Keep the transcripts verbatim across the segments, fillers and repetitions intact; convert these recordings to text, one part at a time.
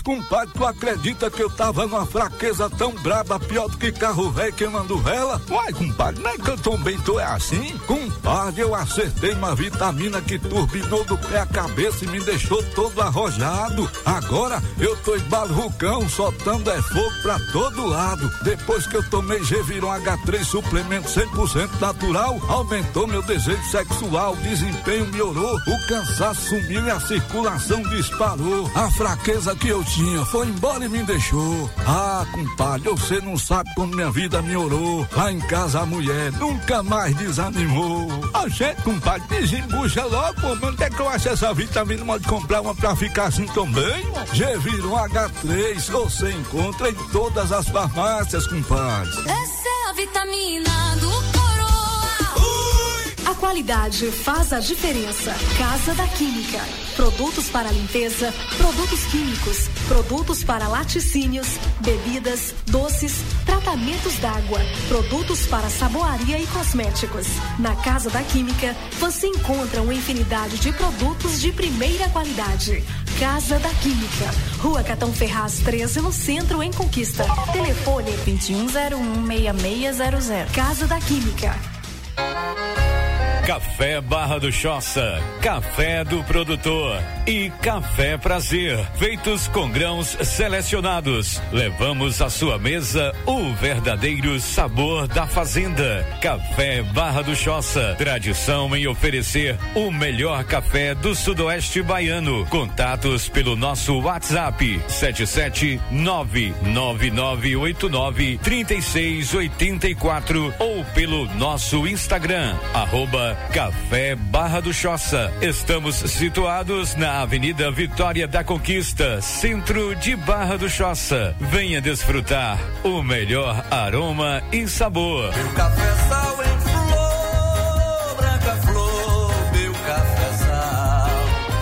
Mas, compadre, tu acredita que eu tava numa fraqueza tão braba, pior do que carro velho queimando vela? Uai, compadre, não é que eu tô bem, tu é assim? Compadre, eu acertei uma vitamina que turbinou do pé à cabeça e me deixou todo arrojado. Agora eu tô embalucão, soltando é fogo pra todo lado. Depois que eu tomei Geviron H três suplemento cem por cento natural, aumentou meu desejo sexual, o desempenho melhorou, o cansaço sumiu e a circulação disparou. A fraqueza que eu tinha foi embora e me deixou. Ah, compadre, você não sabe como minha vida melhorou. Lá em casa a mulher nunca mais desanimou. A gente, compadre, desembucha logo, pô, onde é que eu acho essa vitamina? Pode comprar uma pra ficar assim também? Geviron H três, você encontra em todas as farmácias, compadre. Essa é a vitamina do Coroa. Ui! A qualidade faz a diferença. Casa da Química. Produtos para limpeza, produtos químicos, produtos para laticínios, bebidas, doces, tratamentos d'água, produtos para saboaria e cosméticos. Na Casa da Química, você encontra uma infinidade de produtos de primeira qualidade. Casa da Química, Rua Catão Ferraz treze, no centro, em Conquista. Telefone vinte e um zero um, seis seis zero zero. Casa da Química. Café Barra do Choça, café do produtor e café prazer, feitos com grãos selecionados. Levamos à sua mesa o verdadeiro sabor da fazenda. Café Barra do Choça, tradição em oferecer o melhor café do sudoeste baiano. Contatos pelo nosso WhatsApp sete sete nove nove nove oito nove três seis oito quatro ou pelo nosso Instagram, arroba Café Barra do Choça. Estamos situados na Avenida Vitória da Conquista, centro de Barra do Choça. Venha desfrutar o melhor aroma e sabor. Meu café sal em flor, branca flor, meu café sal.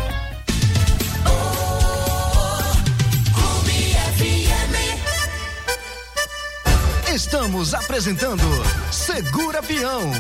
Oh, Clube F M. Estamos apresentando Segura Peão.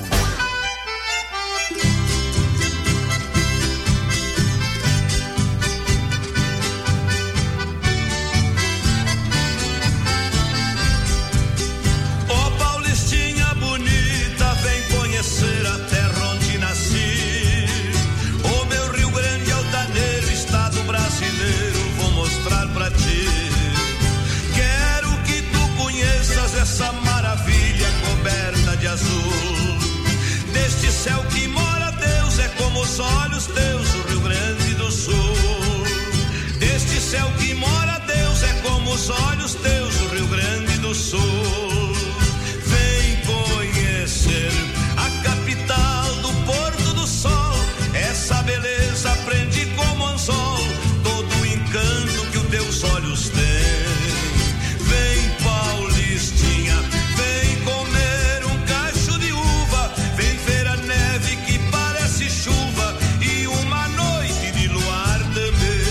Conhecer a terra onde nasci. O meu Rio Grande altaneiro, estado brasileiro, vou mostrar pra ti. Quero que tu conheças essa maravilha coberta de azul. Deste céu que mora Deus, é como os olhos teus, o Rio Grande do Sul. Deste céu que mora Deus, é como os olhos teus, o Rio Grande do Sul. Vem conhecer a capital do Porto do Sol, essa beleza prende como anzol, todo o encanto que os teus olhos têm. Vem Paulistinha, vem comer um cacho de uva, vem ver a neve que parece chuva e uma noite de luar também.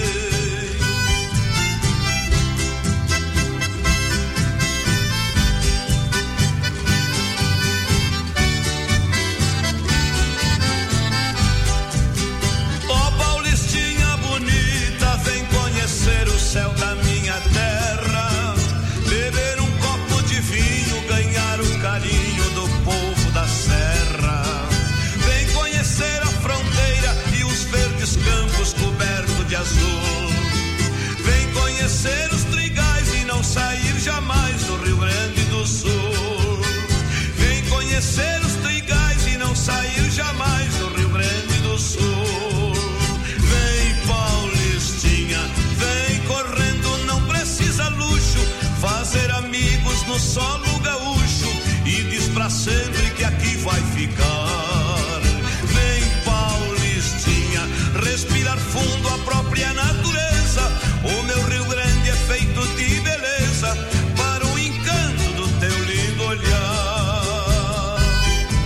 Céu da minha terra, beber um copo de vinho, ganhar o carinho do povo da serra. Vem conhecer a fronteira e os verdes campos cobertos de azul. Vem conhecer os trigais e não sair jamais do Rio Grande do Sul. Vem conhecer os trigais e não sair jamais do Rio Grande do Sul. Vem Paulistinha, vem correndo, não precisa luxo, fazer amigos no solo gaúcho e diz pra sempre que aqui vai ficar. Vem Paulistinha, respirar fundo a própria natureza, o meu Rio Grande é feito de beleza, para o encanto do teu lindo olhar.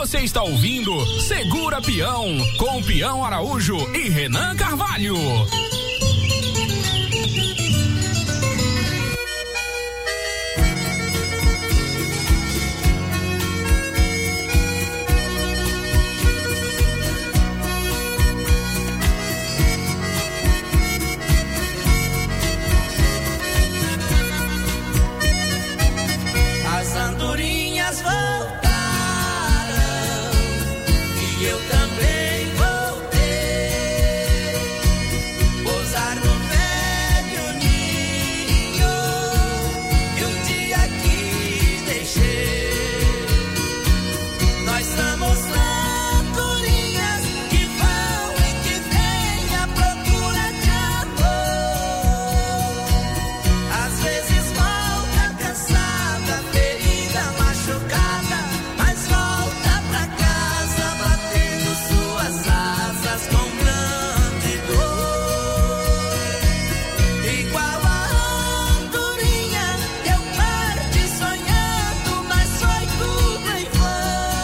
Você está ouvindo Segura Peão, com Peão Araújo e Renan Carvalho. As andorinhas voltaram e eu também voltei. Pousar no velho ninho que um dia aqui deixei. Nós somos andorinhas que vão e que vêm à procura de amor. Às vezes volta cansada, ferida, machucada, mas volta pra casa batendo suas asas com grande dor. Igual a andorinha, eu parti sonhando, mas foi tudo em vão.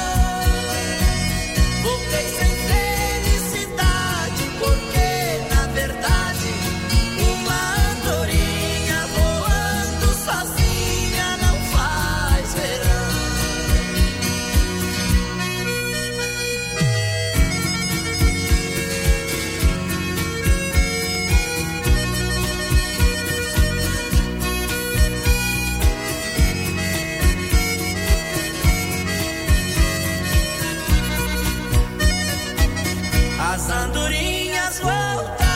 Voltei sem felicidade, porque na verdade uma andorinha voando sozinha não faz verão. As andorinhas voltaram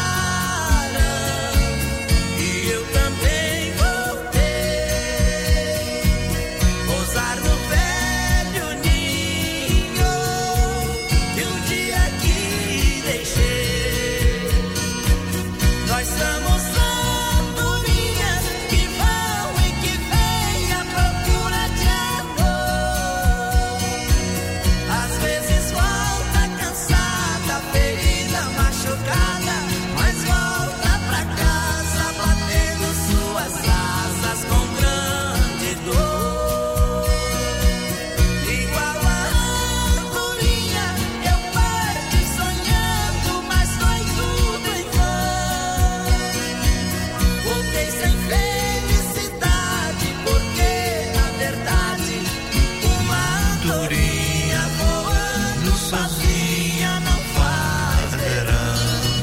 e eu também voltei. Pousar no velho ninho que um dia aqui deixei. Nós somos andorinhas que vão e que vêm à procura de amor. Às vezes volta cansada, ferida, machucada, mas volta pra casa batendo suas asas com grande dor. Igual a andorinha, eu parti sonhando, mas foi tudo em vão. Voltei sem felicidade, porque na verdade uma andorinha voando sozinha não faz verão.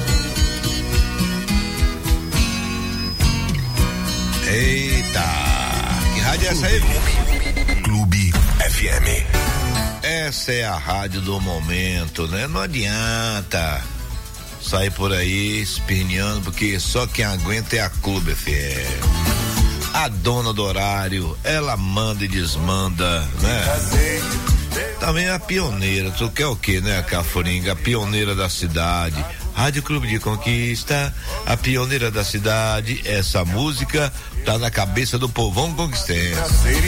Eita, que rádio é essa aí? Clube F M. Essa é a rádio do momento, né? Não adianta sair por aí esperneando, porque só quem aguenta é a Clube F M. A dona do horário, ela manda e desmanda, né? Também a pioneira, tu quer o quê, né, Cafuringa? A pioneira da cidade, Rádio Clube de Conquista, a pioneira da cidade. Essa música tá na cabeça do povão conquistense.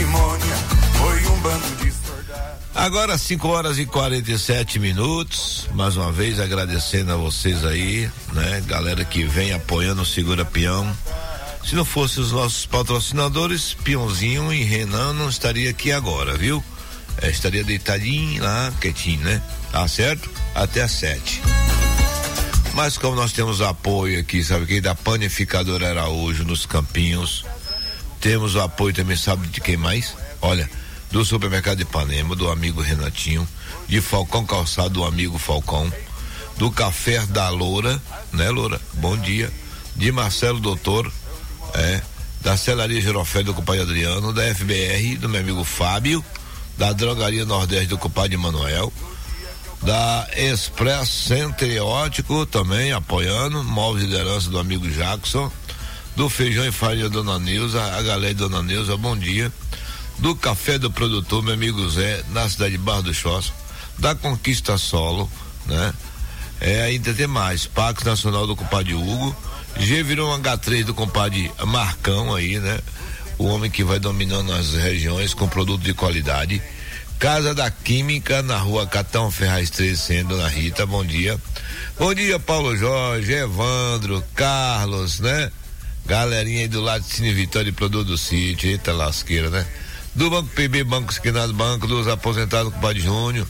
Agora cinco horas e quarenta e sete minutos, mais uma vez agradecendo a vocês aí, né, galera que vem apoiando o Segura Peão. Se não fossem os nossos patrocinadores, Peãozinho e Renan não estaria aqui agora, viu? É, estaria deitadinho lá, quietinho, né? Tá certo? Até às sete. Mas como nós temos apoio aqui, sabe quem? Da Panificadora Araújo, nos Campinhos. Temos o apoio também, sabe de quem mais? Olha, do Supermercado Ipanema, do amigo Renatinho, de Falcão Calçado, do amigo Falcão, do Café da Loura, né, Loura? Bom dia. De Marcelo Doutor, é, da Celaria Gerofé, do compadre Adriano, da F B R, do meu amigo Fábio, da Drogaria Nordeste, do compadre Manuel, da Express Center Ótico também apoiando, Móveis de Liderança do amigo Jackson, do Feijão e Farinha Dona Neuza, a galera de Dona Neuza, bom dia, do Café do Produtor, meu amigo Zé, na cidade de Barra do Choça, da Conquista Solo, né? É, ainda tem mais, Pax Nacional do compadre Hugo, G virou um agá três do compadre Marcão aí, né? O homem que vai dominando as regiões com produto de qualidade. Casa da Química, na rua Catão Ferraz trezentos, Dona Rita, bom dia. Bom dia, Paulo Jorge, Evandro, Carlos, né? Galerinha aí do lado de Cine Vitória e Produto do Sítio, eita lasqueira, né? Do Banco P B, Banco Esquinado Banco, dos aposentados com o Padre Júnior,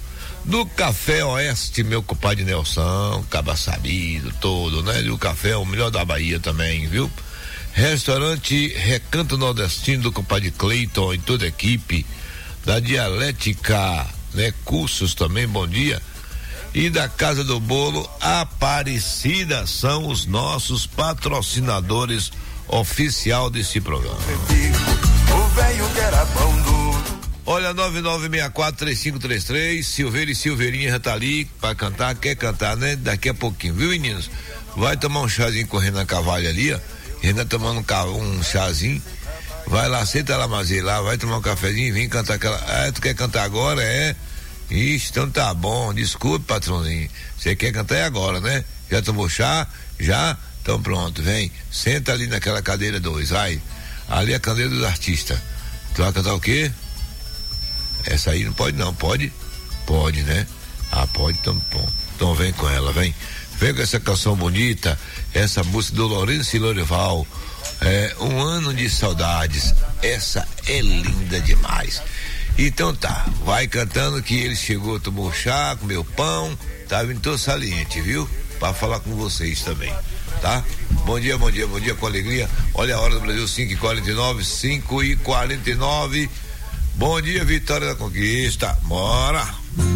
do Café Oeste, meu compadre Nelson, caba sabido todo, né? E o café é o melhor da Bahia também, viu? Restaurante Recanto Nordestino do compadre Cleiton e toda a equipe, da Dialética, né? Cursos também, bom dia. E da Casa do Bolo Aparecida são os nossos patrocinadores oficial desse programa. O velho que era bom do... Olha, nove nove seis quatro três cinco três três, Silveira e Silveirinha já tá ali pra cantar, quer cantar, né? Daqui a pouquinho, viu, meninos? Vai tomar um chazinho com o Renan Carvalho ali, ó. Renan tomando um, um chazinho. Vai lá, senta lá, Mazei, lá, vai tomar um cafezinho e vem cantar aquela. Ah, tu quer cantar agora? É? Ixi, então tá bom, desculpe, patrãozinho. Você quer cantar é agora, né? Já tomou chá? Já? Então pronto, vem. Senta ali naquela cadeira dois, vai. Ali é a cadeira dos artistas. Tu vai cantar o quê? Essa aí não pode não, pode? Pode, né? Ah, pode, então bom. Então vem com ela, vem. Vem com essa canção bonita, essa música do Lourenço e Lorival. É, um ano de saudades. Essa é linda demais. Então tá, vai cantando que ele chegou, tomou chá, comeu pão, tá vindo todo saliente, viu? Pra falar com vocês também, tá? Bom dia, bom dia, bom dia com alegria. Olha a hora do Brasil, cinco e quarenta e nove, cinco e quarenta e nove. Bom dia, Vitória da Conquista. Bora!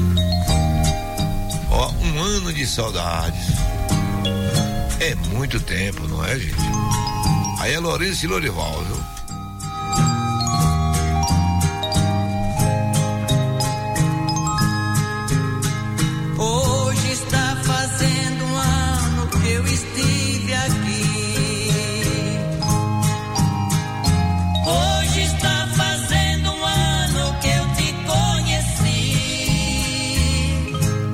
Ó, um ano de saudades. É muito tempo, não é, gente? Aí é Lourenço e Lorival, viu? Hoje está fazendo um ano que eu estive aqui. Hoje está fazendo um ano que eu te conheci.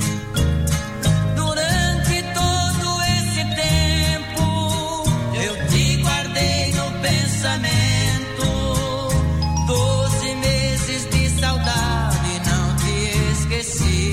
Durante todo esse tempo eu te guardei no pensamento. Doze meses de saudade, não te esqueci.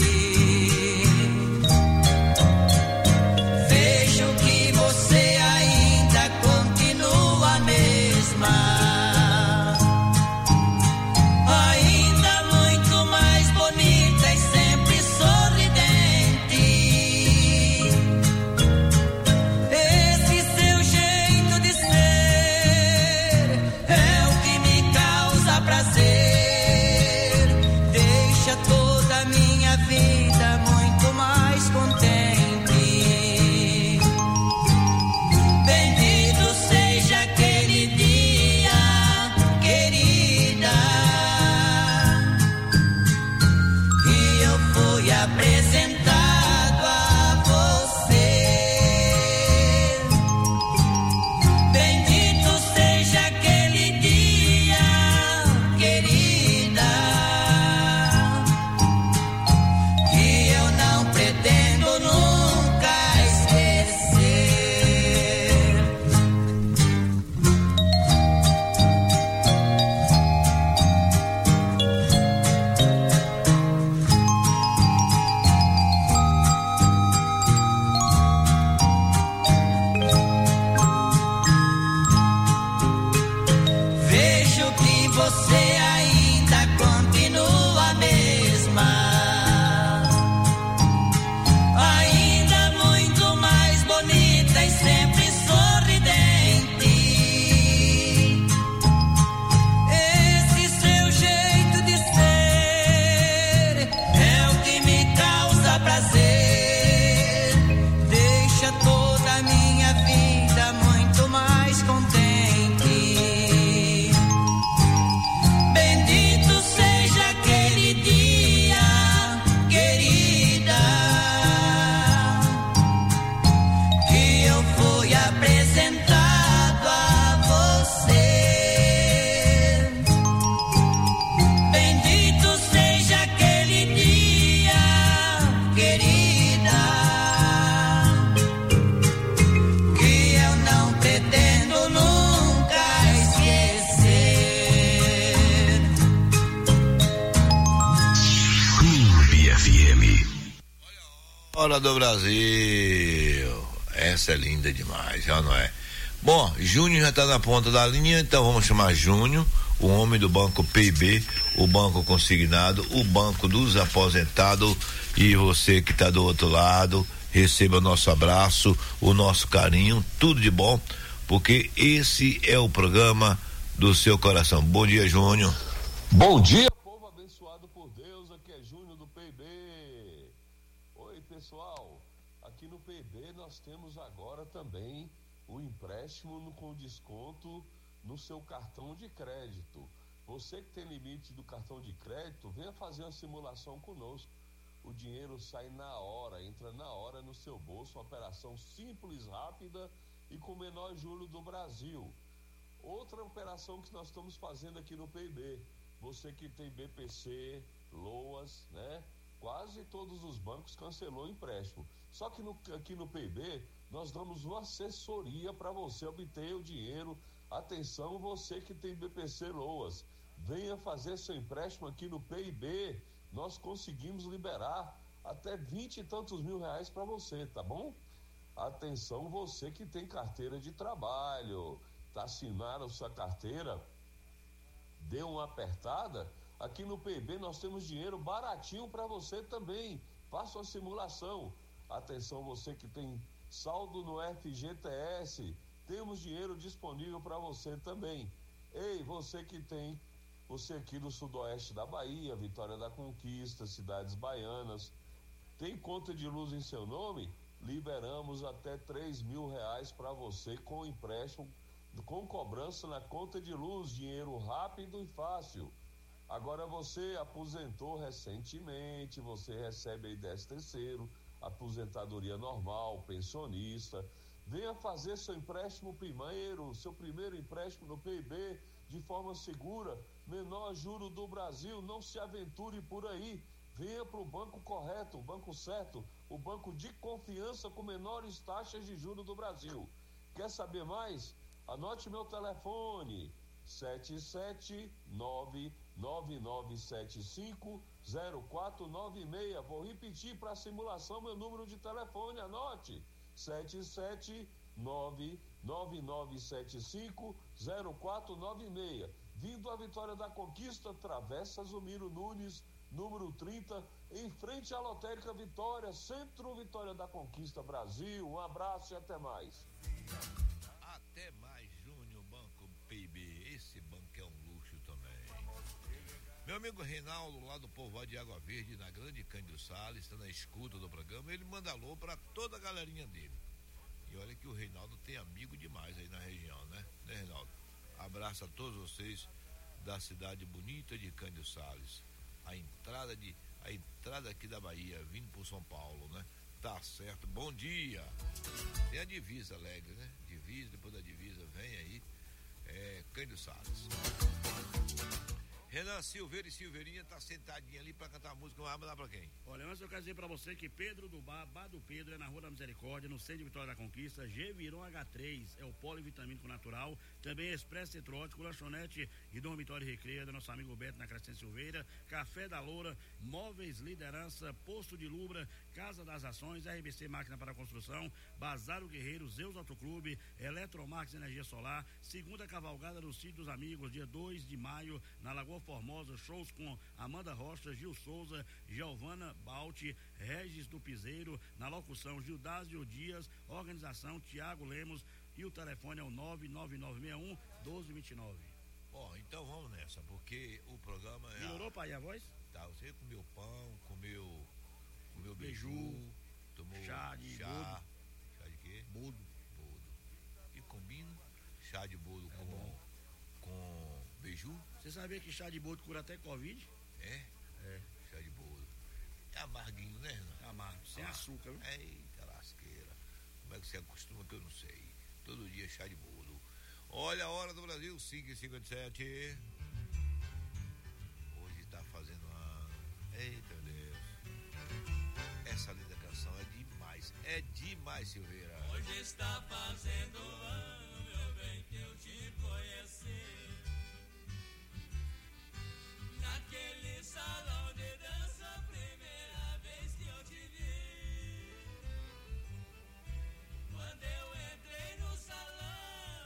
Hora do Brasil. Essa é linda demais, já não é? Bom, Júnior já está na ponta da linha, então vamos chamar Júnior, o homem do Banco P I B, o banco consignado, o banco dos aposentados. E você que está do outro lado, receba o nosso abraço, o nosso carinho, tudo de bom, porque esse é o programa do seu coração. Bom dia, Júnior. Bom dia, povo abençoado por Deus. Aqui é Júnior do P I B. Oi, pessoal. Aqui no P I B nós temos agora também o empréstimo no, com desconto no seu cartão de crédito. Você que tem limite do cartão de crédito, venha fazer uma simulação conosco. O dinheiro sai na hora, entra na hora no seu bolso, uma operação simples, rápida e com o menor juro do Brasil. Outra operação que nós estamos fazendo aqui no P I B, você que tem B P C, Loas, né? Quase todos os bancos cancelou o empréstimo. Só que no, aqui no P I B, nós damos uma assessoria para você obter o dinheiro. Atenção, você que tem B P C, Loas, venha fazer seu empréstimo aqui no P I B. Nós conseguimos liberar até vinte e tantos mil reais para você, tá bom? Atenção, você que tem carteira de trabalho, tá assinando a sua carteira, deu uma apertada, aqui no P I B nós temos dinheiro baratinho para você também. Faça uma simulação. Atenção, você que tem saldo no F G T S, temos dinheiro disponível para você também. Ei, você que tem, você aqui do sudoeste da Bahia, Vitória da Conquista, cidades baianas, tem conta de luz em seu nome? Liberamos até três mil reais para você com empréstimo, com cobrança na conta de luz, dinheiro rápido e fácil. Agora você aposentou recentemente, você recebe aí décimo terceiro, aposentadoria normal, pensionista, venha fazer seu empréstimo primeiro, seu primeiro empréstimo no P I B, de forma segura, menor juro do Brasil. Não se aventure por aí, venha para o banco correto, o banco certo, o banco de confiança com menores taxas de juros do Brasil. Quer saber mais? Anote meu telefone, sete sete nove nove nove sete cinco zero quatro nove seis. Vou repetir para a simulação meu número de telefone, anote, sete sete nove nove nove sete cinco zero quatro nove seis. Vindo a Vitória da Conquista, Travessa Zumiro Nunes, número trinta, em frente à Lotérica Vitória, Centro Vitória da Conquista, Brasil. Um abraço e até mais. Até mais, Júnior, Banco P I B. Esse banco é um luxo também. Meu amigo Reinaldo, lá do Povoado de Água Verde, na Grande Cândido Salles, está na escuta do programa, ele manda alô para toda a galerinha dele. E olha que o Reinaldo tem amigo demais aí na região, né? Né, Reinaldo? Abraço a todos vocês da cidade bonita de Cândido Salles. A entrada de a entrada aqui da Bahia, vindo por São Paulo, né? Tá certo. Bom dia. Tem a divisa alegre, né? Divisa, depois da divisa vem aí é, Cândido Salles. Renan Silveira e Silveirinha tá sentadinha ali pra cantar música, vai mandar pra quem? Olha, antes eu quero dizer pra você que Pedro do Bar, Bar do Pedro, é na Rua da Misericórdia, no centro de Vitória da Conquista. G-Viron H três é o polivitamínico natural, também Expresso Cetrótico, lanchonete e dormitório Recreio, do nosso amigo Beto na Crescente Silveira, Café da Loura, Móveis Liderança, Posto de Lubra, Casa das Ações, R B C Máquina para Construção, Bazar o Guerreiro, Zeus Autoclube, Eletromarques Energia Solar, segunda cavalgada no Sítio dos Amigos, dia dois de maio, na Lagoa Formosa, shows com Amanda Rocha, Gil Souza, Giovana Balti, Regis do Piseiro, na locução Gildásio Dias, organização Tiago Lemos, e o telefone é o nove nove nove seis um um dois dois nove. Bom, então vamos nessa, porque o programa é... Melhorou, pai, a voz? Tá, você comeu pão, comeu, comeu beiju, beiju, tomou chá de chá, boldo. chá de quê? Boldo. Boldo. E combina chá de boldo É com, bom. com beiju? Você sabia que chá de boldo cura até Covid? É? É. Chá de boldo. É amarguinho, né, Renan? É amargo, sem Ah, açúcar, viu? Eita lasqueira. Como é que você acostuma que eu não sei. Todo dia chá de boldo. Olha a hora do Brasil, cinco e cinquenta e sete. Hoje tá fazendo ano. Eita Deus. Essa linda canção é demais. É demais, Silveira. Hoje está fazendo ano, meu bem, que eu te conheci. Naquele salão de dança, primeira vez que eu te vi. Quando eu entrei no salão,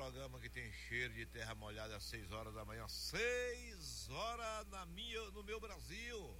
programa que tem cheiro de terra molhada às seis horas da manhã. Seis horas na minha, no meu Brasil.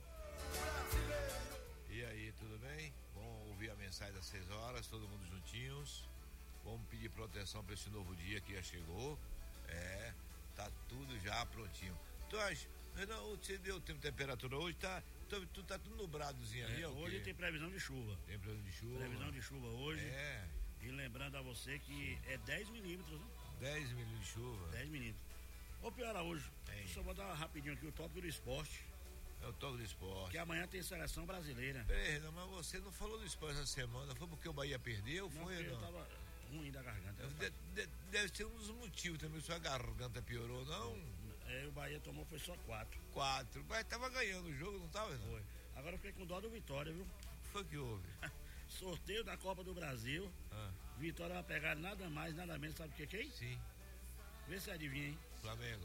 E aí, tudo bem? Vamos ouvir a mensagem das seis horas, todo mundo juntinhos. Vamos pedir proteção para esse novo dia que já chegou. É, tá tudo já prontinho. Tu acha, não, você deu tempo de temperatura hoje, tá, tu, tu tá tudo nubradozinho ali, é, é o hoje quê? tem previsão de chuva. Tem previsão de chuva. Previsão de chuva hoje. É. E lembrando a você que é dez milímetros, né? dez milímetros de chuva. dez milímetros. Ô, Pio Araújo, é. só vou dar rapidinho aqui o tópico do esporte. É o toque do esporte. Que amanhã tem seleção brasileira. Peraí, não, mas você não falou do esporte essa semana, foi porque o Bahia perdeu? Não, foi, eu não? tava ruim da garganta. De, de, deve ser um dos motivos também, sua garganta piorou, não? É, o Bahia tomou, foi só quatro. Quatro, mas tava ganhando o jogo, não tava, não? Foi. Agora eu fiquei com dó do Vitória, viu? Foi que houve? Sorteio da Copa do Brasil. Ah. Vitória vai pegar nada mais, nada menos, sabe o que quem? Sim. Vê se adivinha, hein? Flamengo.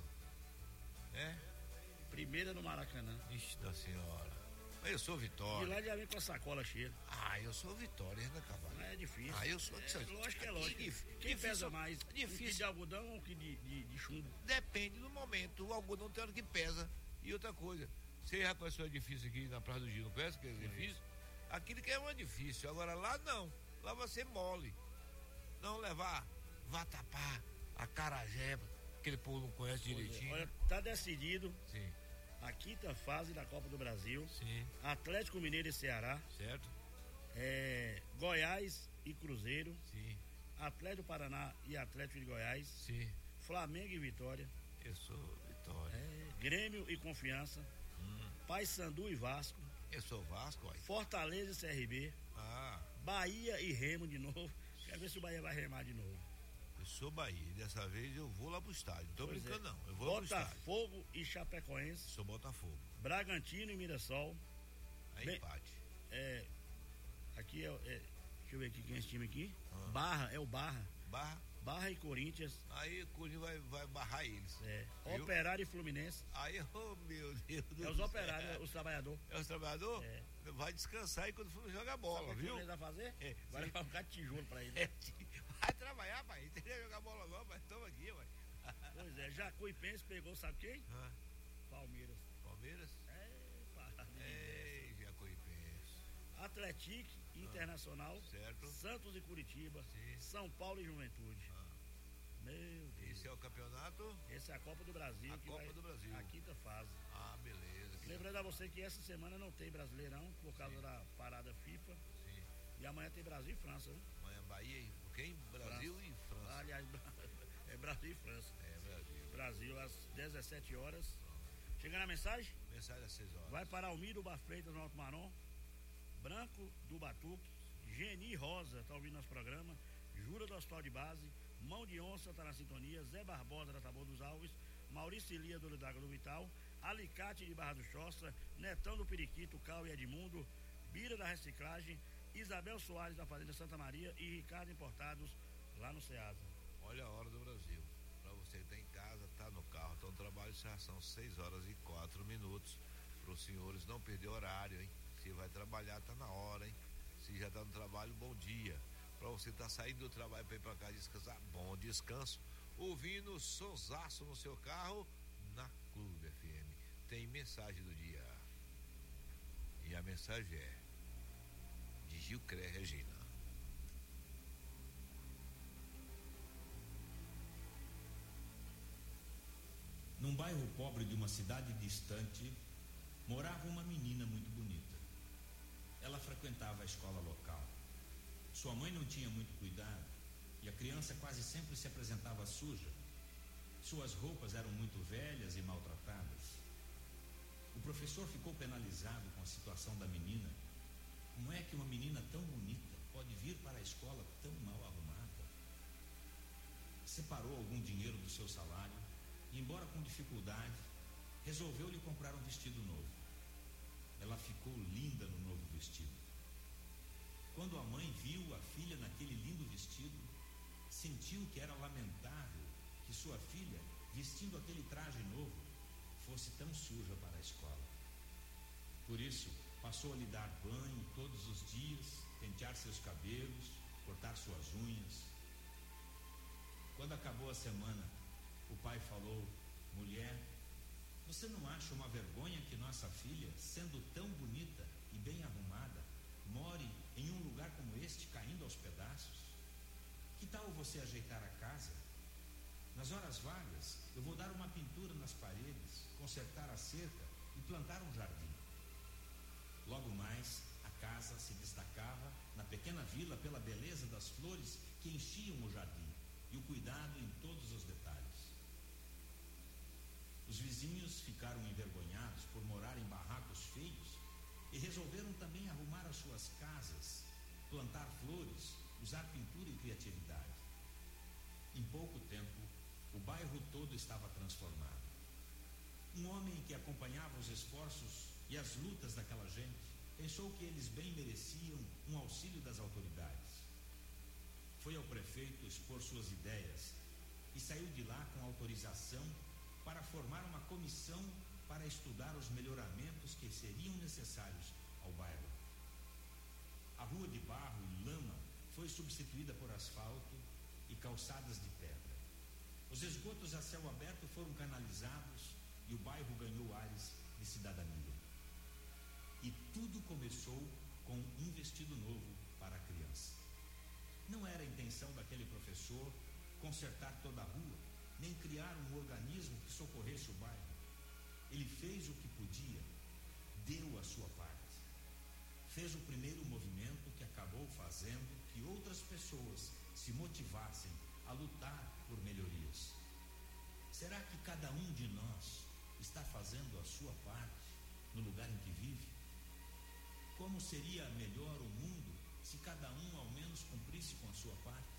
É? Primeira no Maracanã. Ixi da senhora. Eu sou Vitória. E lá já vem com a sacola cheia. Ah, eu sou Vitória, né, Cavalho? É difícil. Ah, eu sou. É, lógico que é lógico. Quem difícil, pesa mais? Difícil. Um que de algodão ou um que de, de, de chumbo? Depende do momento. O algodão tem hora que pesa. E outra coisa. Você já conheceu o edifício aqui na Praia do Gil, não conhece aquele edifício? Aquilo que é um edifício. Agora lá não. Lá vai ser mole. Não levar vatapá, acarajé, aquele povo não conhece direitinho. Olha, tá decidido. Sim. A quinta fase da Copa do Brasil. Sim. Atlético Mineiro e Ceará. Certo. É, Goiás e Cruzeiro. Sim. Atlético do Paraná e Atlético de Goiás. Sim. Flamengo e Vitória. Eu sou Vitória. É, Grêmio e Confiança. Hum. Paysandu e Vasco. Eu sou Vasco, aí. Fortaleza e C R B. Ah. Bahia e Remo de novo. Quero ver se o Bahia vai remar de novo. Eu sou Bahia, dessa vez eu vou lá pro estádio. Não tô pois brincando, é. não. Eu vou Botafogo lá pro estádio. Botafogo e Chapecoense. Sou Botafogo. Bragantino e Mirassol. Aí Bem, empate. É. Aqui é, é. Deixa eu ver aqui quem é esse time aqui. Ah. Barra, é o Barra. Barra? Barra e Corinthians. Aí o Corinthians vai, vai barrar eles. É. Viu? Operário e Fluminense. Aí, oh meu Deus do céu. É os operários, é. os trabalhadores. É os trabalhadores? É. Vai descansar aí quando for jogar bola, Sabe viu? O que vai fazer? É. Vai levar um bocado de tijolo pra ele. É. Vai trabalhar, pai. Não teria jogar bola não, mas toma aqui, ué. Pois é, Jacuipense pegou, sabe quem? Ah. Palmeiras. Palmeiras? É, parada. Ei, Jacuipense. Atlético ah. Internacional. Certo. Santos e Curitiba. Sim. São Paulo e Juventude. Ah. Meu Deus. Esse é o campeonato? Esse é a Copa do Brasil. A Copa vai, do Brasil. A quinta fase. Ah, beleza. Lembrando a você que essa semana não tem Brasileirão por causa Sim. da parada FIFA. Sim. E amanhã tem Brasil e França, né? Amanhã Bahia e quem? Brasil França. e França. Ah, aliás, é Brasil e França. É, Brasil. Brasil às dezessete horas. Chegando a mensagem? Mensagem às seis horas. Vai para Almir do Bar Freitas no Alto Marom. Branco do Batuque. Geni Rosa, tá ouvindo nosso programa. Jura do Hospital de Base. Mão de Onça tá na sintonia. Zé Barbosa da Taboão dos Alves. Maurício Elia do D'Água do Vital. Alicate de Barra do Choça. Netão do Periquito, Cal e Edmundo. Bira da Reciclagem. Isabel Soares da Fazenda Santa Maria e Ricardo Importados lá no Ceasa. Olha a hora do Brasil. Para você que tá em casa, tá no carro, tá no trabalho, já são seis horas e quatro minutos. Para os senhores não perder horário, hein? Se vai trabalhar, tá na hora, hein? Se já tá no trabalho, bom dia. Para você tá saindo do trabalho para ir para casa descansar, bom descanso. Ouvindo sonsaço no seu carro na Clube F M. Tem mensagem do dia. E a mensagem é de Gilcré Regina. Num bairro pobre de uma cidade distante, morava uma menina muito bonita. Ela frequentava a escola local. Sua mãe não tinha muito cuidado e a criança quase sempre se apresentava suja. Suas roupas eram muito velhas e maltratadas. O professor ficou penalizado com a situação da menina. Como é que uma menina tão bonita pode vir para a escola tão mal arrumada? Separou algum dinheiro do seu salário e, embora com dificuldade, resolveu lhe comprar um vestido novo. Ela ficou linda no novo vestido. Quando a mãe viu a filha naquele lindo vestido, sentiu que era lamentável que sua filha, vestindo aquele traje novo, fosse tão suja para a escola. Por isso, passou a lhe dar banho todos os dias, pentear seus cabelos, cortar suas unhas. Quando acabou a semana, o pai falou: mulher, você não acha uma vergonha que nossa filha, sendo tão bonita e bem arrumada, more em um lugar como este, caindo aos pedaços? Que tal você ajeitar a casa? Nas horas vagas, eu vou dar uma pintura nas paredes, consertar a cerca e plantar um jardim. Logo mais, a casa se destacava na pequena vila pela beleza das flores que enchiam o jardim e o cuidado em todos os detalhes. Os vizinhos ficaram envergonhados por morar em barracos feios e resolveram também arrumar as suas casas, plantar flores, usar pintura e criatividade. Em pouco tempo, o bairro todo estava transformado. Um homem que acompanhava os esforços e as lutas daquela gente pensou que eles bem mereciam um auxílio das autoridades. Foi ao prefeito expor suas ideias e saiu de lá com autorização para formar uma comissão para estudar os melhoramentos que seriam necessários ao bairro. A rua de barro e lama foi substituída por asfalto e calçadas de pedra. Os esgotos a céu aberto foram canalizados e o bairro ganhou ares de cidadania. E tudo começou com um vestido novo para a criança. Não era a intenção daquele professor consertar toda a rua, nem criar um organismo que socorresse o bairro. Ele fez o que podia, deu a sua parte. Fez o primeiro movimento que acabou fazendo que outras pessoas se motivassem a lutar por melhorias. Será que cada um de nós está fazendo a sua parte no lugar em que vive? Como seria melhor o mundo se cada um ao menos cumprisse com a sua parte?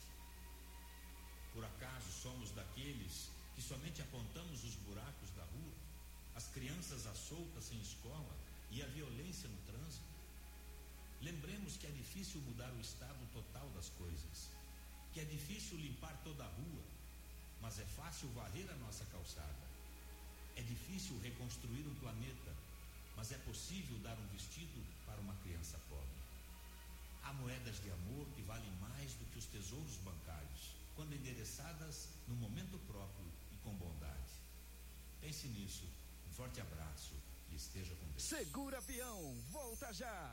Por acaso somos daqueles que somente apontamos os buracos da rua, as crianças à solta sem escola e a violência no trânsito? Lembremos que é difícil mudar o estado total das coisas, que é difícil limpar toda a rua, mas é fácil varrer a nossa calçada. É difícil reconstruir um planeta, mas é possível dar um vestido para uma criança pobre. Há moedas de amor que valem mais do que os tesouros bancários, quando endereçadas no momento próprio e com bondade. Pense nisso. Um forte abraço e esteja com Deus. Segura Peão, volta já.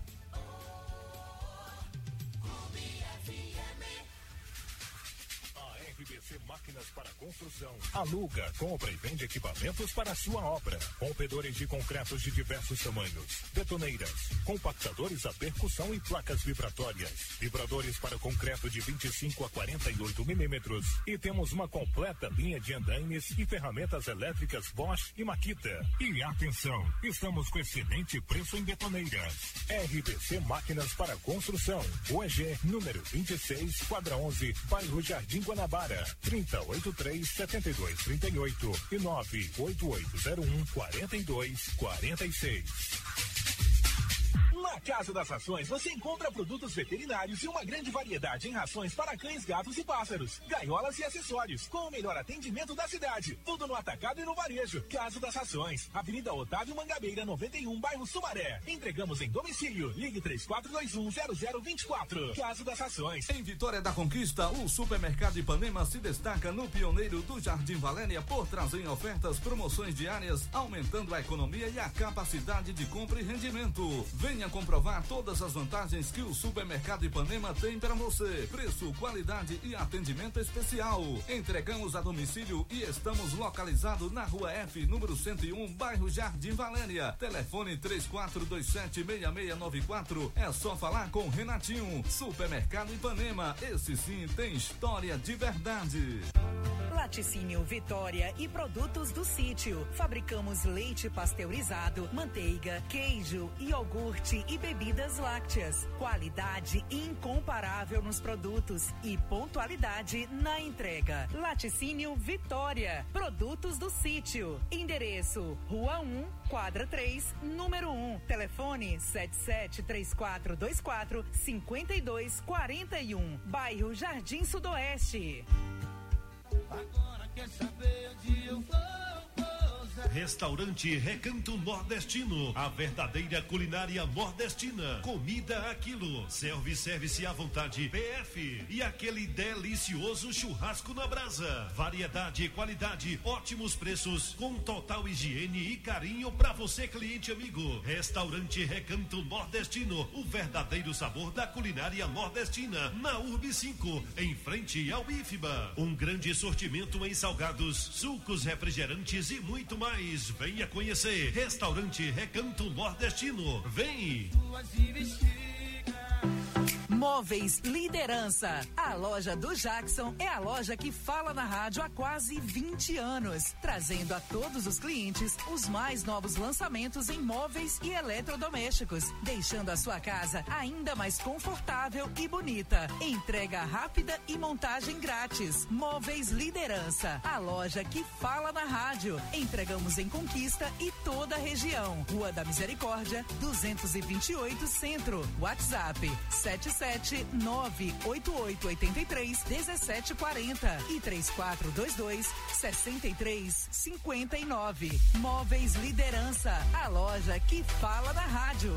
A R B C Máquinas para Construção aluga, compra e vende equipamentos para a sua obra. Rompedores de concretos de diversos tamanhos, betoneiras, compactadores a percussão e placas vibratórias, vibradores para concreto de vinte e cinco a quarenta e oito milímetros. E temos uma completa linha de andaimes e ferramentas elétricas Bosch e Makita. E atenção, estamos com excelente preço em betoneiras. R B C Máquinas para Construção, O E G número vinte e seis, quadra onze, bairro Jardim Guanabara, trinta, oitenta e três, setenta e dois, trinta e oito e nove oito oito zero um, quarenta e dois, quarenta e seis. Na Casa das Rações você encontra produtos veterinários e uma grande variedade em rações para cães, gatos e pássaros, gaiolas e acessórios, com o melhor atendimento da cidade. Tudo no atacado e no varejo. Casa das Rações, Avenida Otávio Mangabeira, noventa e um, bairro Sumaré. Entregamos em domicílio. Ligue três quatro dois um, zero zero dois quatro. Casa das Rações. Em Vitória da Conquista, o Supermercado Ipanema se destaca no pioneiro do Jardim Valéria por trazer ofertas, promoções diárias, aumentando a economia e a capacidade de compra e rendimento. Venha comprovar todas as vantagens que o Supermercado Ipanema tem para você. Preço, qualidade e atendimento especial. Entregamos a domicílio e estamos localizados na Rua F, número cento e um, bairro Jardim Valéria. Telefone três quatro dois sete, seis seis nove quatro. É só falar com Renatinho. Supermercado Ipanema, esse sim tem história de verdade. Laticínio Vitória e produtos do sítio. Fabricamos leite pasteurizado, manteiga, queijo, iogurte e bebidas lácteas. Qualidade incomparável nos produtos e pontualidade na entrega. Laticínio Vitória. Produtos do sítio. Endereço: Rua um, quadra três, número um. Telefone sete sete três quatro dois quatro, cinco dois quatro um. Bairro Jardim Sudoeste. Agora quer saber onde eu vou pousar? Restaurante Recanto Nordestino, a verdadeira culinária nordestina. Comida a quilo, self-service à vontade, P F e aquele delicioso churrasco na brasa. Variedade e qualidade, ótimos preços, com total higiene e carinho para você, cliente amigo. Restaurante Recanto Nordestino, o verdadeiro sabor da culinária nordestina, na Urb cinco, em frente ao I F B A. Um grande sortimento em salgados, sucos, refrigerantes e muito mais. Venha conhecer Restaurante Recanto Nordestino. Vem! Móveis Liderança. A loja do Jackson é a loja que fala na rádio há quase vinte anos, trazendo a todos os clientes os mais novos lançamentos em móveis e eletrodomésticos, deixando a sua casa ainda mais confortável e bonita. Entrega rápida e montagem grátis. Móveis Liderança, a loja que fala na rádio. Entregamos em Conquista e toda a região. Rua da Misericórdia, duzentos e vinte e oito Centro. WhatsApp sete sete nove oito oito oito três um sete quatro zero e três quatro dois dois seis três cinco nove. Móveis Liderança, a loja que fala na rádio.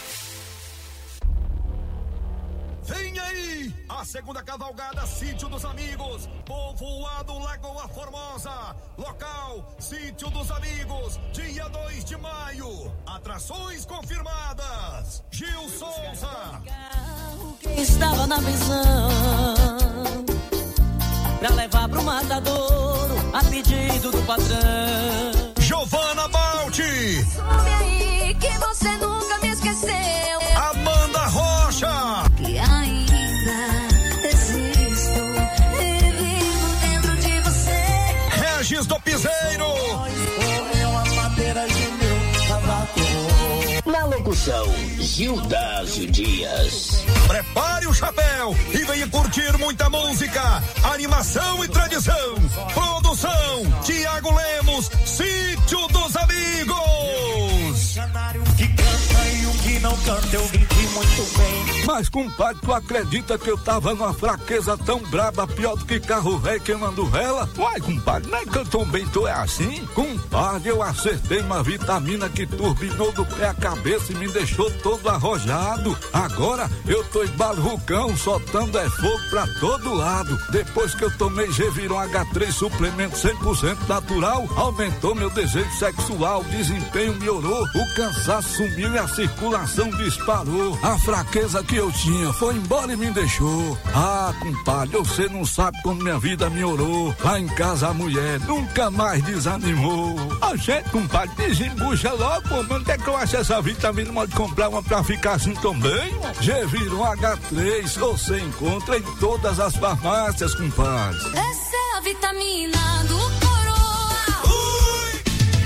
Vem aí, a segunda cavalgada Sítio dos Amigos, povoado Lagoa Formosa, local Sítio dos Amigos, dia dois de maio, atrações confirmadas, Gil Souza. Que estava na visão, pra levar pro matadouro, a pedido do patrão. Giovana Balti. Sobe aí que você nunca me esqueceu. Amanda Rocha. Que ainda existo e vivo dentro de você. Regis do Piseiro. Correu a madeira de meu tabaco. Na locução, Gildásio Dias. Prepare o chapéu e venha curtir muita música, animação e tradição. Produção, Tiago Lemos, Sítio dos Amigos. Que canta e o que não canta eu vivi muito bem. Mas, compadre, tu acredita que eu tava numa fraqueza tão braba, pior do que carro velho queimando vela? Uai, compadre, nem que eu também tô é assim? Compadre, eu acertei uma vitamina que turbinou do pé à cabeça e me deixou todo arrojado. Agora eu tô embalucão, soltando é fogo pra todo lado. Depois que eu tomei Geviron H três suplemento cem por cento natural, aumentou meu desejo sexual, o desempenho melhorou, o cansaço sumiu e a circulação disparou. A fraqueza que eu tinha foi embora e me deixou. Ah, compadre, você não sabe como minha vida melhorou. Lá em casa a mulher nunca mais desanimou. A gente, compadre, desembucha logo, pô, mas onde é que eu acho essa vitamina? Pode comprar uma pra ficar assim também? Geviron H três, você encontra em todas as farmácias, compadre. Essa é a vitamina do Coroa. Ui!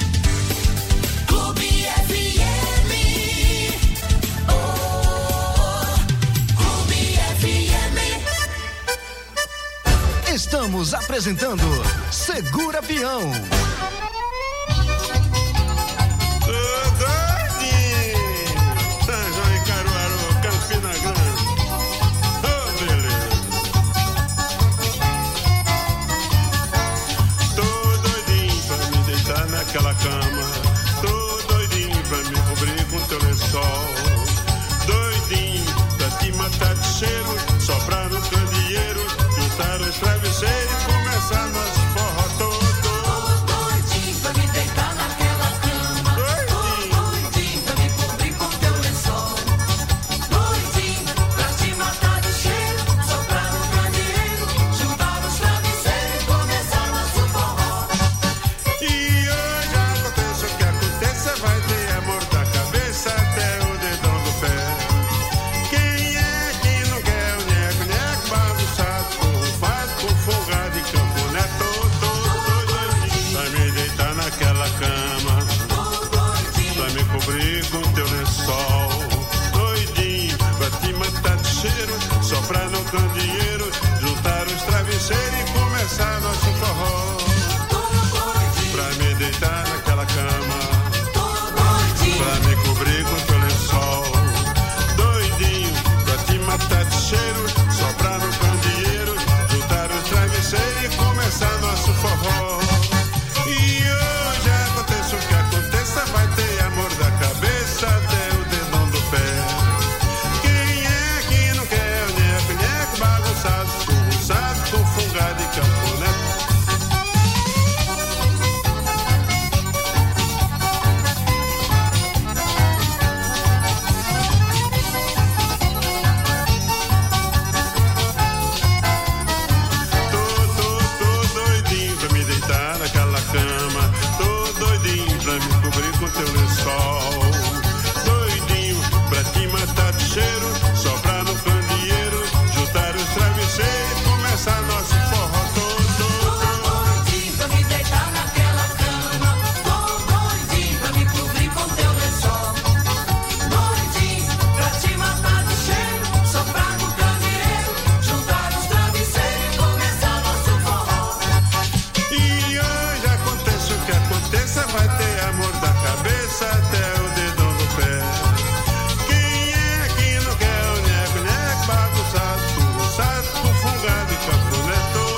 Clube F M. Oh, Clube F M. Estamos apresentando Segura Peão. Aquela cama, tô doidinho pra me cobrir com teu lençol, doidinho pra te matar de cheiro, soprar no candeeiro, juntar os travesseiros e começar nosso forró todo. Tô doidinho pra me deitar naquela cama, doidinho, tô doidinho pra me cobrir com teu lençol, doidinho pra te matar de cheiro, soprar no candeeiro, juntar os travesseiros e começar nosso forró. E você vai ter amor da cabeça até o dedão do pé. Quem é que não quer o nego, nego bagunçado, corrupado, com folgado e camponé todo, doidinho. Vai me deitar naquela cama, vai me cobrir com teu lençol, doidinho, vai te matar de cheiro, soprar no candeeiro, juntar os travesseiros e começar nosso forró. Pra me deitar naquela cama, pra me cobrir com teu lençol, doidinho, pra te matar de cheiro, soprar no candeeiro, juntar os travesseiros e começar nosso forró. E hoje acontece o que vai ter amor da cabeça até o dedão do pé. Quem é que não quer o neco, neco bagunçado, bagunçado, com fungado e cafuneto?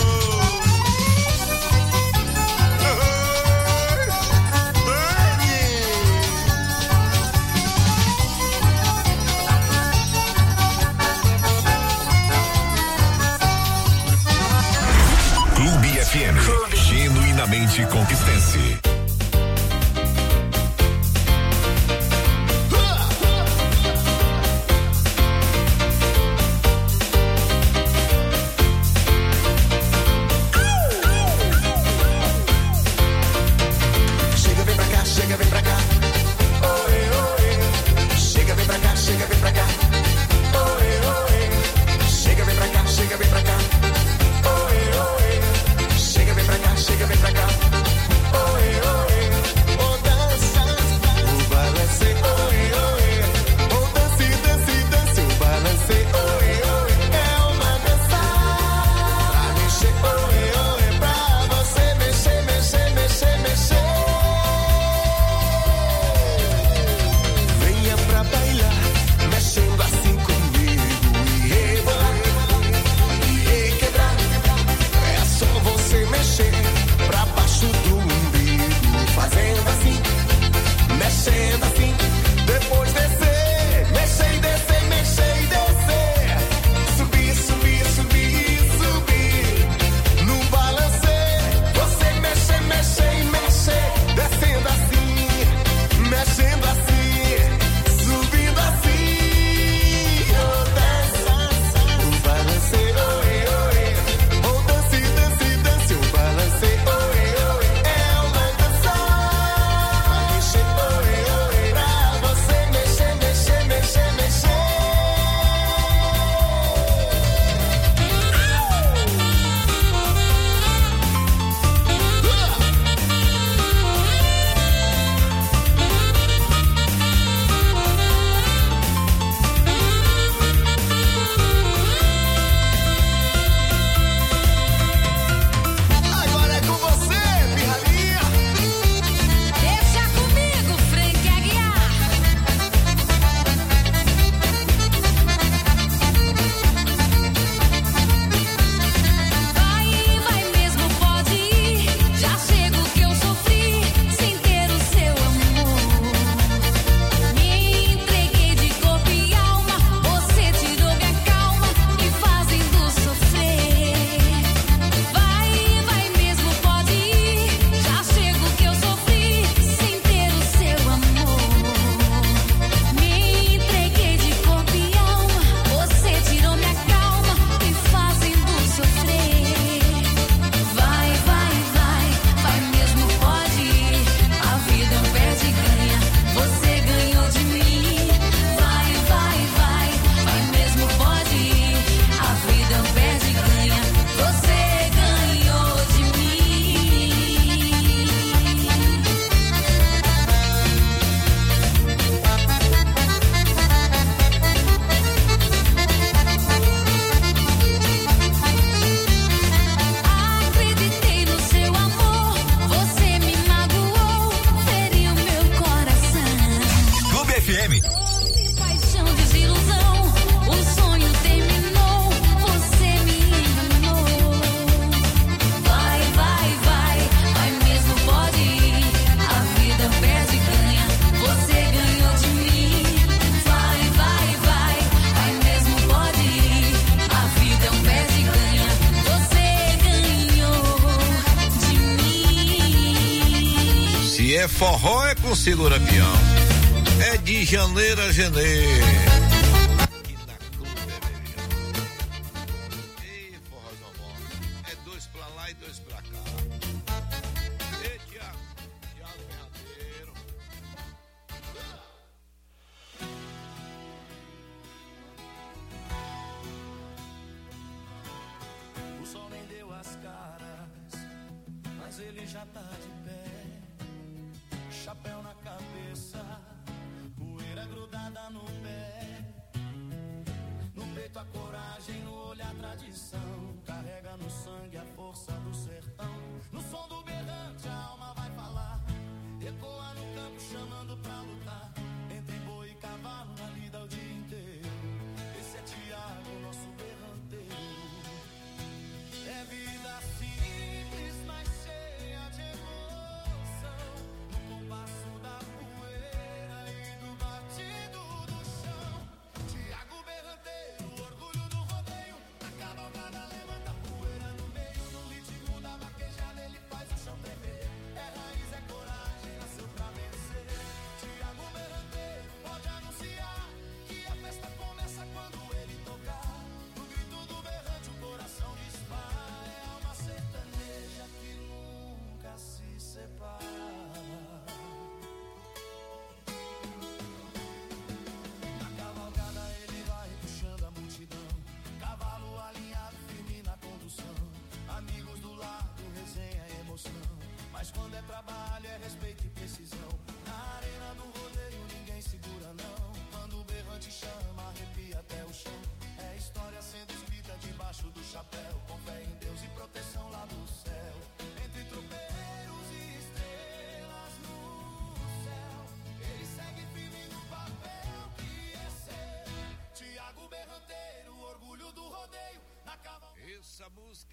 Clube F M, genuinamente conquistense. Chega, vem pra cá, chega, vem pra cá. Oi, oi. Chega, vem pra cá, chega, vem pra cá. Oi, oi. Chega, vem pra cá, chega, vem pra cá. Oi, oi. Chega, vem pra cá, chega, vem pra cá. Oi, oi. O dança, o balance, oi, oi. O dance, dance, dance, o balance, oi, oi. É uma dança pra mexer, oi, oi. Pra você mexer, mexer, mexer, mexer. Venha pra bailar, mexendo assim comigo e rebolar, e quebrar. É só você mexer pra baixo do umbigo, fazendo assim, mexendo assim. Depois descer, mexer e descer, mexer e descer. Subir, subir, subir, subir. No balancê, você mexer, mexer e mexer. Descendo assim, mexendo assim, subindo assim. Oh, dança, o balancê, oi, oi. Oh, dance, dance, dance, o balancê, oi, oi. É uma dança pra mexer, oi, oi. Pra você mexer, mexer, mexer, mexer. Agora é com você, pirralhinha. Deixa comigo, Frank Aguiar. Vai, vai mesmo, pode ir. Já chega o que eu sofri sem ter o seu amor. Me entreguei de corpo e alma, você tirou minha calma, me fazendo sofrer. Vai, vai mesmo, pode ir. Já chega o que eu sofri sem ter o seu amor. Me entreguei de corpo e alma, você tirou minha calma, me fazendo sofrer. Vai, vai, vai, vai mesmo, pode ir. A vida é um perde e ganha, você ganhou de mim. Vai, vai, vai, vai mesmo, pode ir. A vida é um perde e ganha, você ganhou de mim. Acreditei no seu amor, você me magoou, feriu meu coração. Clube F M. Paixão, desilusão, o sonho terminou, você me enganou. Vai, vai, vai, vai mesmo, pode ir. A vida perde e ganha, você ganhou de mim. Vai, vai, vai, vai mesmo, pode ir. A vida é um perde e ganha, você ganhou de mim. Se é forró, é com segura peão. É de janeiro a janeiro. Aqui na Clube F M. Ei, forrozão bom. É dois pra lá e dois pra cá. Ei, Tiago. Tiago Ferradeiro. O sol nem deu as caras, mas ele já tá de pé. Chapéu na cabeça, poeira grudada no pé. No peito a coragem, no olho a tradição. Carrega no sangue a força do sertão. No som do berrante a alma vai falar.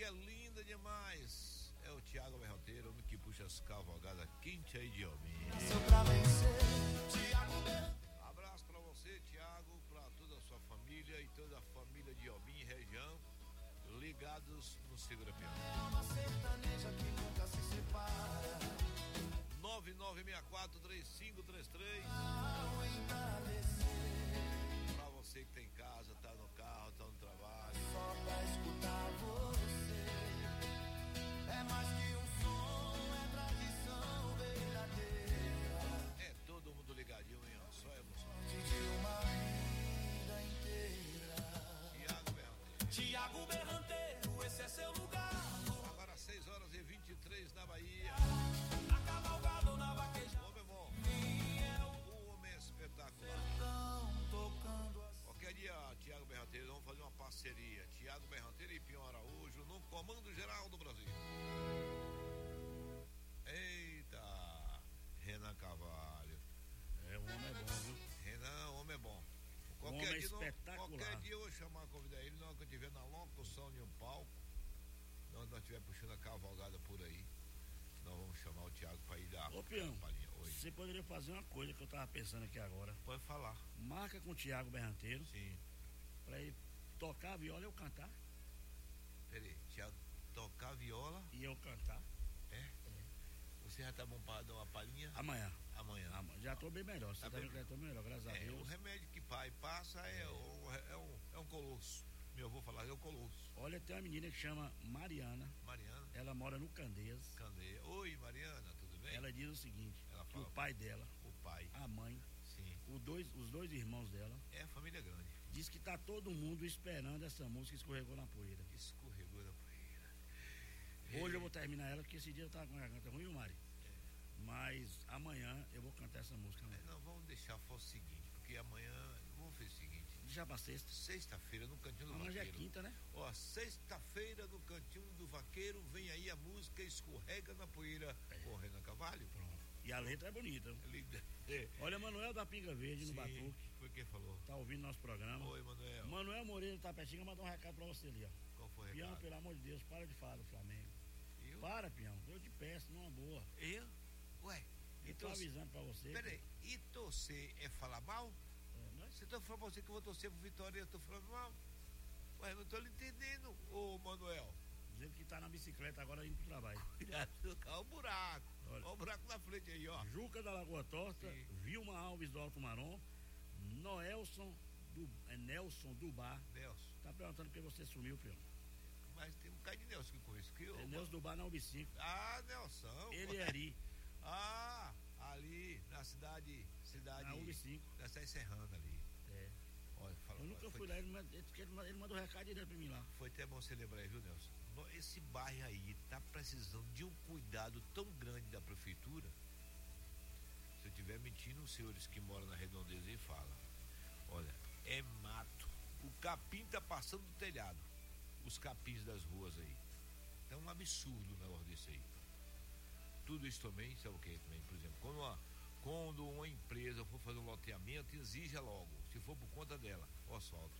é linda demais. É o Tiago Berranteiro, homem que puxa as cavalgadas quente aí de homem. Abraço pra você, Tiago, pra toda a sua família e toda a família de Obim e região, ligados no Segura Pião. É uma sertaneja que nunca se separa. nove nove seis quatro três cinco três três. Pra você que tá em casa, tá no carro, tá no trabalho. Só pra escutar você. É mais que um som, é tradição verdadeira. É todo mundo ligadinho, hein? Ó, só emoção. De uma vida inteira. Tiago Berranteiro. Tiago Berranteiro, esse é seu lugar. Agora seis horas e vinte e três na Bahia. Na cavalgada ou na vaqueja. O homem é bom. O homem é espetacular. Qualquer dia, Tiago Berranteiro, vamos fazer uma parceria. Tiago Berranteiro e Pião Araújo no Comando Geral do Brasil. Eita, Renan Carvalho. É, o homem é bom, viu? Renan, o homem é bom. Qualquer, homem dia, espetacular. Não, qualquer dia eu vou chamar, convidar ele, na hora que eu estiver na locução de um palco, nós nós estiver puxando a cavalgada por aí, nós vamos chamar o Tiago para ir dar. Ô, Pião, você poderia fazer uma coisa que eu tava pensando aqui agora. Pode falar. Marca com o Tiago Berranteiro. Sim. Pra ele tocar a viola e eu cantar. Peraí, Tiago, tocar a viola e eu cantar. É? É. Você já tá bom para dar uma palhinha? Amanhã. Amanhã. Amanhã. Já tô bem melhor. Você tá, tá vendo que já tô melhor, graças é, a Deus. O remédio que pai passa é, é. Um, é, um, é um colosso. Meu avô falava, é um colosso. Olha, tem uma menina que chama Mariana. Mariana? Ela mora no Candeias. Candeias. Oi, Mariana, tudo bem? Ela diz o seguinte, ela que fala, o pai dela, o pai, a mãe, sim, o dois, os dois irmãos dela, é a família grande, diz que tá todo mundo esperando essa música Escorregou na Poeira. Escorregou na Poeira. Hoje é. eu vou terminar ela, porque esse dia eu tava com a garganta ruim, Mari? É. Mas amanhã eu vou cantar essa música. É, não, vamos deixar for o seguinte, porque amanhã, vamos fazer o seguinte. Já pra sexta. Sexta-feira no Cantinho do amanhã Vaqueiro. Já é quinta, né? Ó, sexta-feira no Cantinho do Vaqueiro, vem aí a música Escorrega na Poeira, é. com Renan Carvalho. Pronto. E a letra é bonita. Linda. É. Olha, Manuel da Pinga Verde, sim, no Batuque. Foi quem falou. Tá ouvindo nosso programa. Oi, Manuel. Manuel Moreira do Tapetinga mandou um recado pra você ali, ó. Qual foi o Pião, recado? pelo amor de Deus, para de falar do Flamengo. Eu? Para, Pião, eu te peço, numa boa. Eu? Ué? Eu tô avisando pra você. Peraí, e torcer é falar mal? É, mas... Você tá falando pra você que eu vou torcer pro Vitória e eu tô falando mal? Ué, não tô lhe entendendo, ô Manuel. Dizendo que tá na bicicleta agora indo pro trabalho. Cuidado, olha o buraco. Olha. olha o buraco na frente aí, ó. Juca da Lagoa Torta, sim. Vilma Alves do Alto Marom, Noelson do é Nelson do Bar. Nelson. Tá perguntando porque você sumiu, Pião. Mas tem um cara de Nelson que eu conheço. Que eu, é Nelson do Bar na U B cinco. Ah, Nelson. Ele é ali. Ah, ali na cidade. cidade na U B cinco. Na cidade Serrana ali. É. Olha, fala, eu nunca foi, fui lá, ele, ele, ele mandou um recado direto pra mim lá. Foi até bom você lembrar aí, viu, Nelson? Esse bairro aí tá precisando de um cuidado tão grande da prefeitura. Se eu estiver mentindo, os senhores que moram na redondeza aí falam. Olha, é mato. O capim tá passando do telhado. Os capins das ruas aí. É um absurdo o negócio desse aí. Tudo isso também, sabe o que também? Por exemplo, quando uma, quando uma empresa for fazer um loteamento, exija logo, se for por conta dela, o asfalto.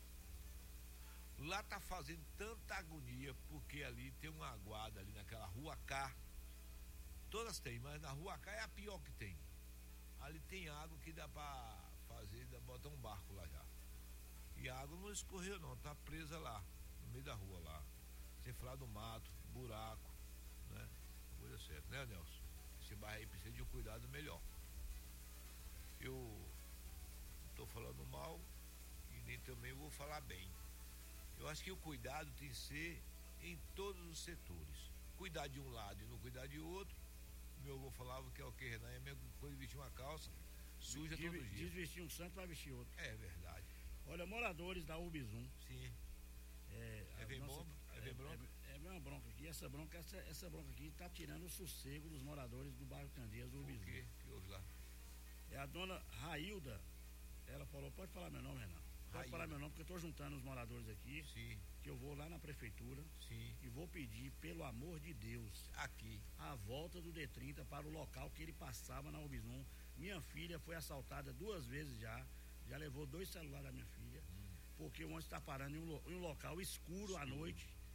Lá tá fazendo tanta agonia, porque ali tem uma aguada ali naquela rua K. Todas tem, mas na rua K é a pior que tem. Ali tem água que dá pra fazer, dá pra botar um barco lá já. E a água não escorreu não, tá presa lá, no meio da rua lá. Sem falar do mato, buraco, né? Coisa certa, né, Nelson? Esse bairro aí precisa de um cuidado melhor. Eu não tô falando mal e nem também vou falar bem. Eu acho que o cuidado tem que ser em todos os setores. Cuidar de um lado e não cuidar de outro. Meu avô falava que é o que, Renan? É a mesma coisa de vestir uma calça suja de, todo dia. Diz vestir um santo, vai vestir outro. É verdade. Olha, moradores da Ubizum. Sim. É, é bem nossa, bomba? É bem bronca? É, é, é uma bronca aqui. Essa bronca, essa, essa bronca aqui tá tirando o sossego dos moradores do bairro Candeias do Ubizum. O quê? Que houve lá? É a dona Railda. Ela falou, pode falar meu nome, Renan? Pode Railda. falar meu nome, porque eu tô juntando os moradores aqui. Sim. Que eu vou lá na prefeitura. Sim. E vou pedir, pelo amor de Deus, aqui, a volta do D trinta para o local que ele passava na Ubizum. Minha filha foi assaltada duas vezes já. Já levou dois celulares da minha filha. Hum. Porque o ônibus está parando em um, em um local escuro, escuro à noite.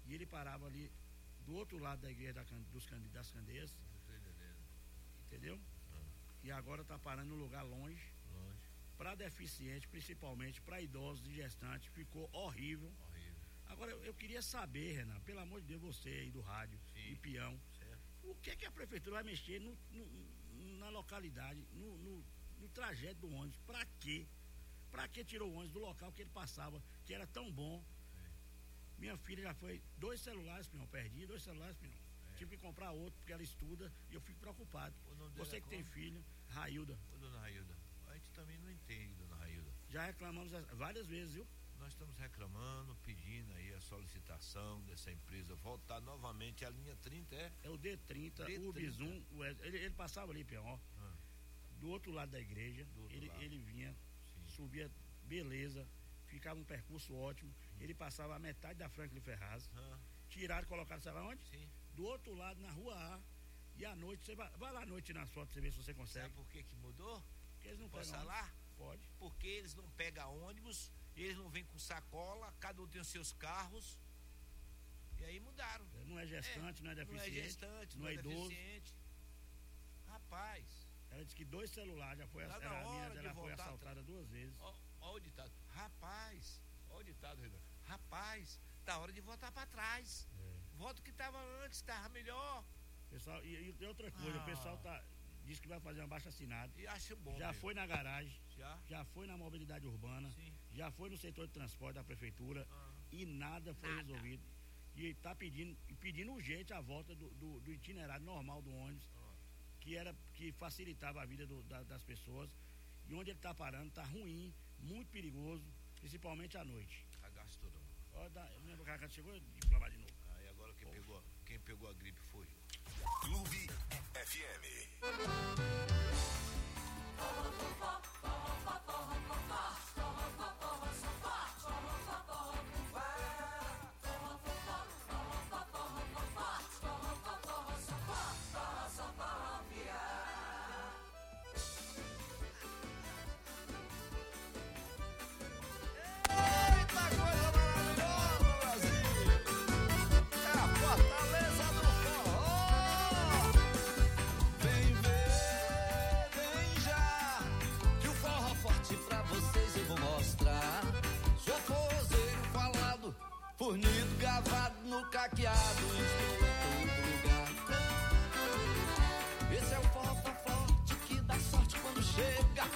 E ele parava ali do outro lado da igreja da, dos, das Candeias. Entendeu? E agora está parando num lugar longe. longe. Para deficiente, principalmente para idosos e gestantes, ficou horrível. horrível. Agora eu, eu queria saber, Renan, pelo amor de Deus, você aí do rádio Sim. e peão, certo. O que é que a prefeitura vai mexer no, no, na localidade, no, no, no trajeto do ônibus? Para quê? Para que tirou o ônibus do local que ele passava, que era tão bom? É. Minha filha já foi dois celulares, Pinhão, perdi dois celulares, Pinhão. É. Tive que comprar outro porque ela estuda e eu fico preocupado. Você que tem filho, Railda. Ô, dona Railda, a gente também não entende, dona Railda. Já reclamamos várias vezes, viu? Nós estamos reclamando, pedindo aí a solicitação dessa empresa voltar novamente à linha trinta, é? É o D trinta, D trinta. O Bisum, o ele, ele passava ali, Pião, ó. Ah. Do outro lado da igreja, ele, lado. ele vinha, Sim. subia, beleza, ficava um percurso ótimo, hum. ele passava a metade da Franklin Ferraz, ah. tiraram e colocaram, sabe onde? Sim. Do outro lado, na rua A, e à noite, você vai, vai lá à noite nas fotos, você vê se você consegue. Sabe por que que mudou? Porque eles não Posso pegam falar? Pode. Porque eles não pegam ônibus, eles não vêm com sacola, cada um tem os seus carros, e aí mudaram. Não é gestante, é, não é deficiente, não é gestante, não, não é, é idoso. deficiente. Rapaz. Ela disse que dois celulares, já foi, tá era, a minha dela de foi voltar, assaltada duas vezes. Ó, ó o ditado. Rapaz, ó o ditado, Renan. Rapaz, tá hora de voltar pra trás. É. Volta o que tava antes, tava melhor. Pessoal, e, e outra coisa, ah. o pessoal tá, diz que vai fazer uma baixa assinada. E acho bom. Já mesmo. foi na garagem, já, já foi na mobilidade urbana, Sim. já foi no setor de transporte da prefeitura ah. e nada foi nada. resolvido. E está pedindo, pedindo urgente a volta do, do, do itinerário normal do ônibus, ah. que, era, que facilitava a vida do, da, das pessoas. E onde ele está parando está ruim, muito perigoso, principalmente à noite. Cagaço todo mundo. Ó, da, eu lembro que a chegou a inflamar de novo. Aí agora quem pegou, quem pegou a gripe foi eu. Clube F M. Fornido, gravado no caqueado, estou em todo lugar. Esse é o forró forte que dá sorte quando chega.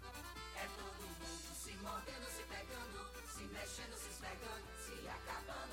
É todo mundo se mordendo, se pegando, se mexendo, se esfregando, se acabando.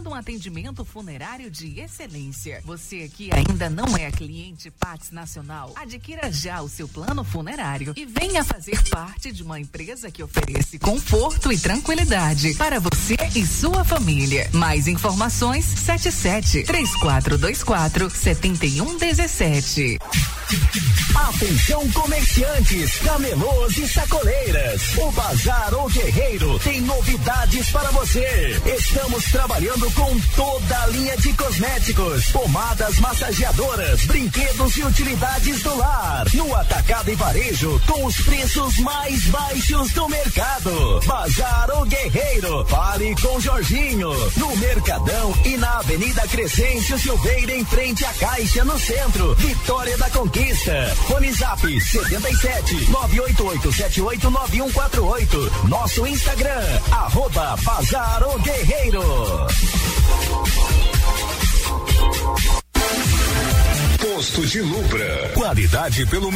oferecendo um atendimento funerário de excelência. Você que ainda não é cliente Pats Nacional, adquira já o seu plano funerário e venha fazer parte de uma empresa que oferece conforto e tranquilidade para você e sua família. Mais informações sete sete, três quatro dois quatro, sete um um sete. Atenção comerciantes, camelôs e sacoleiras. O Bazar O Guerreiro tem novidades para você. Estamos trabalhando com toda a linha de cosméticos, pomadas massageadoras, brinquedos e utilidades do lar. No atacado e varejo com os preços mais baixos do mercado. Bazar O Guerreiro. Fale com Jorginho. No Mercadão e na Avenida Crescêncio Silveira, em frente à Caixa, no centro. Vitória da Conquista. Fone Zap setenta e sete, nove oito oito sete oito nove um quatro oito. Nosso Instagram, arroba Bazar O Guerreiro. Posto de Lubra. Qualidade pelo